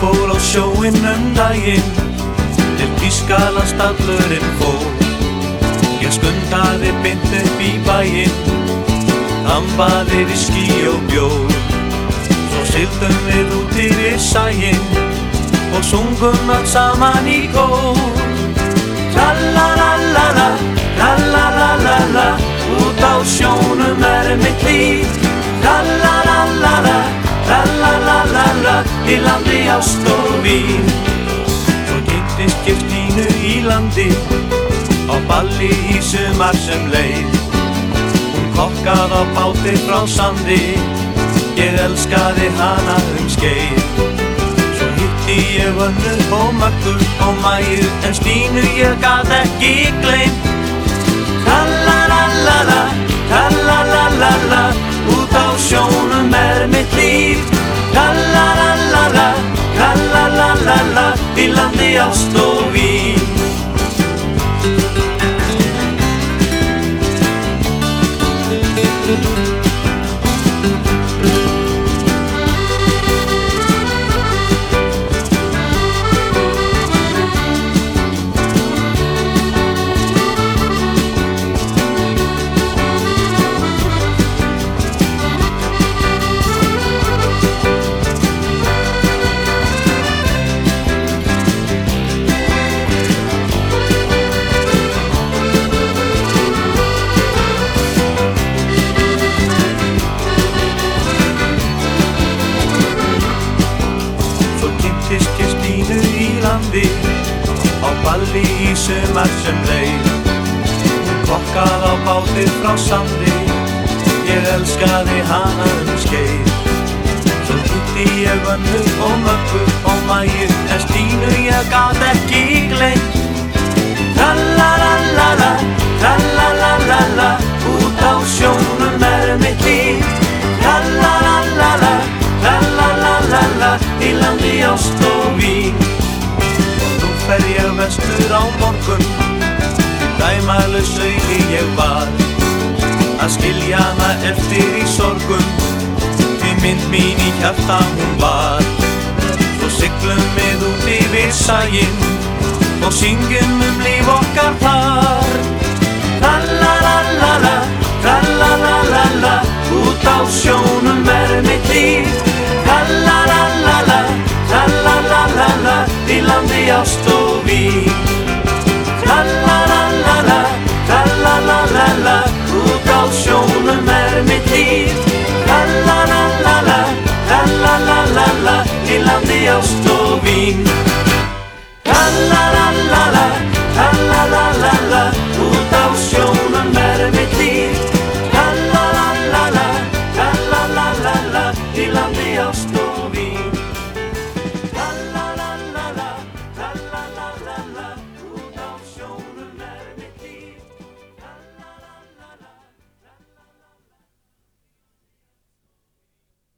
fór á sjóinn daginn, til Þýskalands stallurinn fór. Ég skundaði beint upp í bæinn, þambaði viskí og bjór. Svo sigldum við út yfir sæinn og sungum öll saman í kór. Tralalala, tralalala, út á sjónum mitt líf. Tralalala, tralalala, í landi ást og vín. Svo kynntist ég Stínu í landi, á balli í sumar sem leið. Hún kokkað á báti frá sandi, ég elskaði hana skeið. Svo hitti ég Önnu og Möggu og Maju, en Stínu ég gat ekki gleymt. Tralalala, tralalala, út á sjónum mitt líf. Tralalala, tralalala, í landi ást og vín. Á balli í sumar sem leið. Hún kokkað á báti frá sandi, ég elskaði hana skeið. Svo hitti ég Önnu og Möggu og Maju, en Stínu ég gat ekki gleymt. Tralalala, tralalala, út á sjónum mitt líf. Tralalala, tralalala, í landi ást og vín. Fer ég vestur á morgun, dæmalaus augi ég var, að skilja hana eftir í sorgum, því mynd mín í hjarta hún var. Svo siglum við út yfir sæinn og syngjum líf okkar þar. Tralalala, tralalala, út á sjónum mitt líf. Tralalala, tralalala, í landi ást og vín.